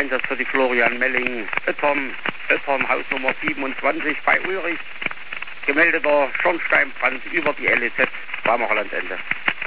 Einsatz für die Florian Melling, Öttern, Hausnummer 27 bei Ulrich. Gemeldeter Schornsteinbrand über die LEZ, Barmacher Landende.